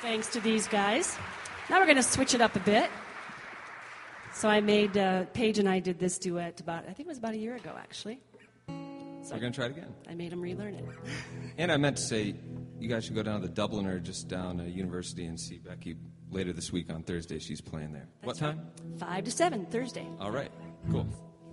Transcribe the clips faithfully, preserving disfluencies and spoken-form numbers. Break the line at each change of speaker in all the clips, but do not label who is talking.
Thanks to these guys. Now we're going to switch it up a bit. So I made, uh, Paige and I did this duet about, I think it was about a year ago, actually. So
we're going to try it again.
I made them relearn it.
And I meant to say, you guys should go down to the Dubliner, just down to University, and see Becky later this week on Thursday. She's playing there.
That's
what time?
Right. Five to seven, Thursday.
All right. Cool.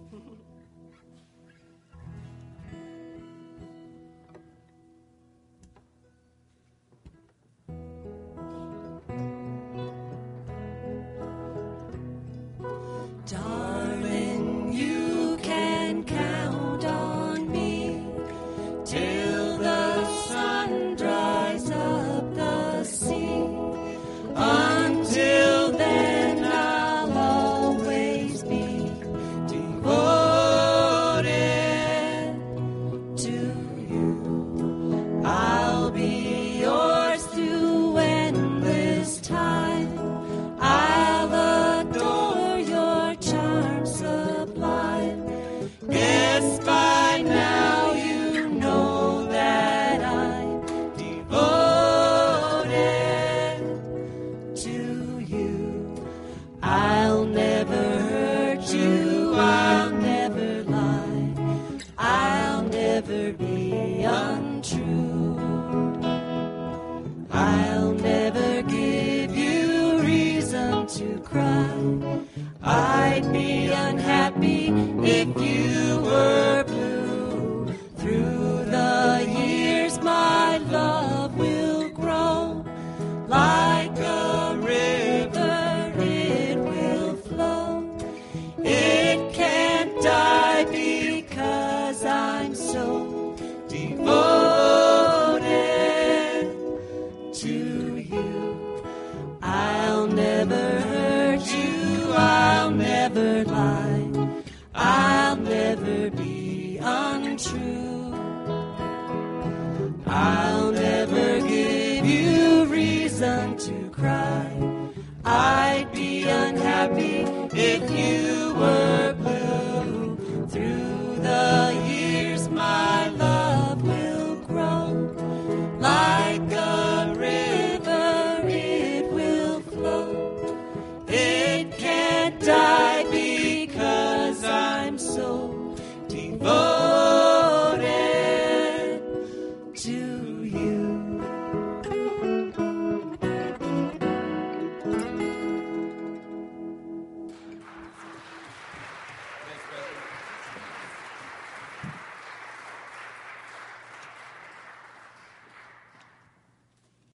Darling, you can count on me till the sun dries up the sea. Until then, I'll always be devoted to you. I'll be yours through endless time. I'll adore your charm sublime. Yes, by now you know that I'm devoted to you. I'll never hurt you, I'll never lie, I'll never be untrue. I'll never give you reason to cry. I'd be unhappy if you were blue. Through the years my love will grow. Like a river it will flow. It can't die because I'm so devoted to you. I'll never hurt you, I'll never lie, I'll never be untrue. I'll never give you reason to cry. I'd be unhappy if you